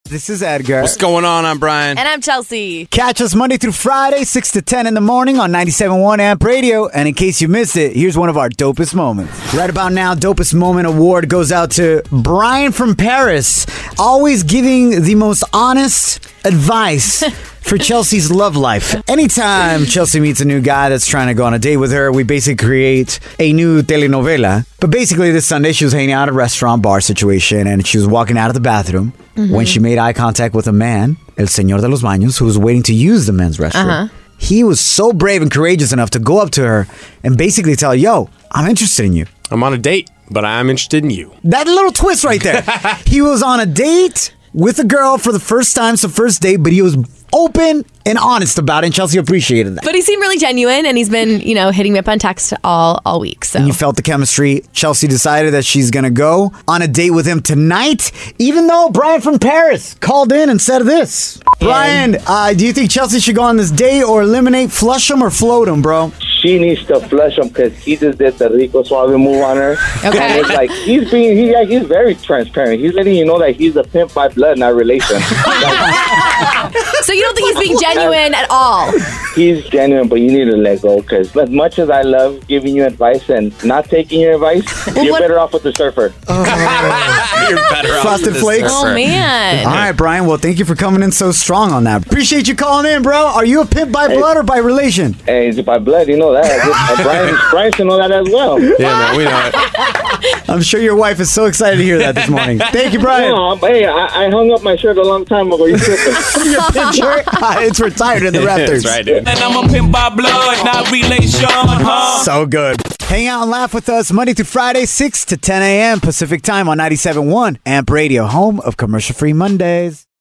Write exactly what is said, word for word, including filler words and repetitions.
This is Edgar. What's going on? I'm Brian. And I'm Chelsea. Catch us Monday through Friday, six to ten in the morning on ninety-seven point one Amp Radio. And in case you missed it, here's one of our dopest moments. Right about now, Dopest Moment Award goes out to Brian from Paris, always giving the most honest advice for Chelsea's love life. Anytime Chelsea meets a new guy that's trying to go on a date with her, we basically create a new telenovela. But basically this Sunday, she was hanging out at a restaurant bar situation and she was walking out of the bathroom mm-hmm. when she made eye contact with a man, El Señor de los Baños, who was waiting to use the men's restroom. Uh-huh. He was so brave and courageous enough to go up to her and basically tell her, yo, I'm interested in you. I'm on a date, but I'm interested in you. That little twist right there. He was on a date with a girl for the first time, it's the first date, but he was open and honest about it, and Chelsea appreciated that. But he seemed really genuine, and he's been, you know, hitting me up on text all, all week. So. And you felt the chemistry. Chelsea decided that she's going to go on a date with him tonight, even though Brian from Paris called in and said this. Yeah. Brian, uh, do you think Chelsea should go on this date or eliminate, flush him or float him, bro? She needs to flush him because he just did the Rico Suave move on her. Okay. And it's like, he's being, he, yeah, he's very transparent. He's letting you know that he's a pimp by blood, not relation. Like, so you don't think he's being genuine at all? He's genuine, but you need to let go because as much as I love giving you advice and not taking your advice, well, you're what? better off with the surfer. Oh. You're better off Frosted with the Flakes. surfer. Oh, man. All right, Brian. Well, thank you for coming in so strong on that. Appreciate you calling in, bro. Are you a pimp by blood hey. or by relation? Hey, by blood, you know that. Uh, Brian, Brian should know that as well. Yeah, man, we know it. I'm sure your wife is so excited to hear that this morning. Thank you, Brian. No, hey, I, I hung up my shirt a long time ago. You tripping? Your pimp shirt? It's retired in the Raptors. That's right, dude. And I'm a pimp by blood, not relation. Huh? So good. Hang out and laugh with us Monday through Friday, six to ten a.m. Pacific time on ninety-seven point one Amp Radio, home of commercial-free Mondays.